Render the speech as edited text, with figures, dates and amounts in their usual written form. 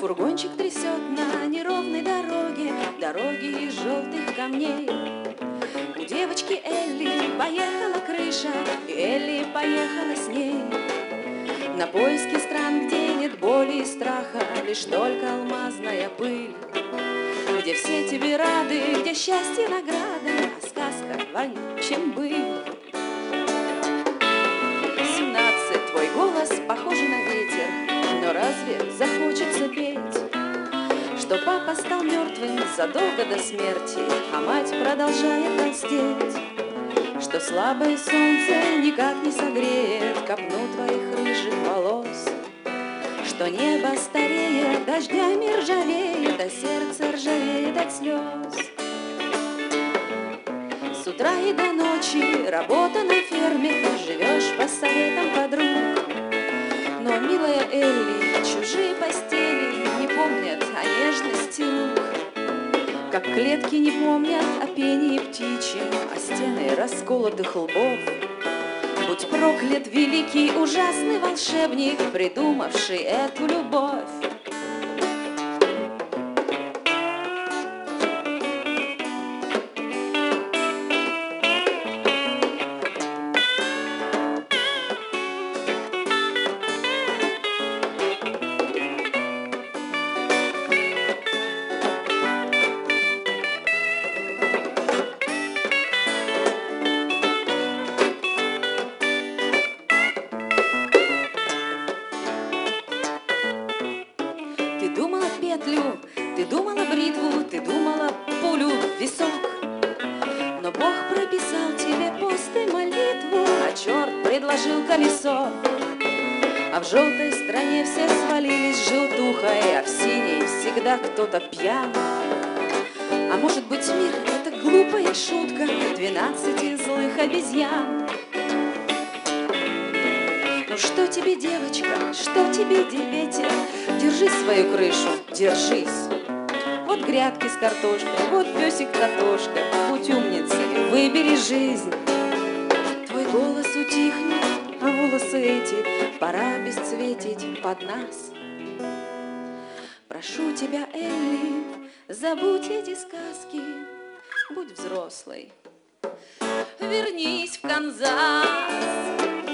Фургончик трясет на неровной дороге, дороги из желтых камней. У девочки Элли поехала крыша, и Элли поехала с ней. На поиски стран, где нет боли и страха, лишь только алмазная пыль. Где все тебе рады, где счастье награда, а сказка вонючим быль. 17, твой голос похож на ветер, но разве захочется петь? Что папа стал мертвым задолго до смерти, а мать продолжает толстеть. Что слабое солнце никак не согреет копну твоих рыжих волос. Что небо стареет, дождями ржавеет, а сердце ржавеет от слез. С утра и до ночи работа на ферме, живешь по советам подруг. Но, милая Элли, чужие постели не помнят о нежности рук. Как клетки не помнят о пении птичьем, о стены расколотых лбов. Будь проклят великий ужасный волшебник, придумавший эту любовь. Ты думала петлю, ты думала бритву, ты думала пулю в висок. Но Бог прописал тебе пост и молитву, а черт предложил колесо. А в желтой стране все свалились желтухой, а в синей всегда кто-то пьян. А может быть, мир — это глупая шутка 12 злых обезьян. Ну что тебе, девочка, что тебе, ветер? Держи свою крышу, держись. Вот грядки с картошкой, вот песик-картошка. Будь умницей, выбери жизнь. Твой голос утихнет, а волосы эти пора обесцветить под нас. Прошу тебя, Элли, забудь эти сказки, будь взрослой. Вернись в Канзас.